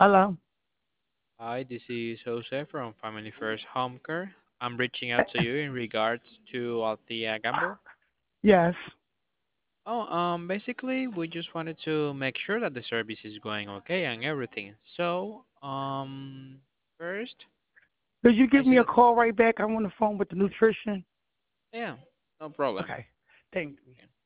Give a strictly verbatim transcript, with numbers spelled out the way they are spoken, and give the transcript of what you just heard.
Hello. Hi, this is Jose from Family First Home Care. I'm reaching out to you in regards to Althea Gamble. Yes. Oh, um, basically, we just wanted to make sure that the service is going okay and everything. So, um, first, Could you I give see me a that. call right back? I'm on the phone with the nutrition. Yeah, no problem. Okay. Thank you.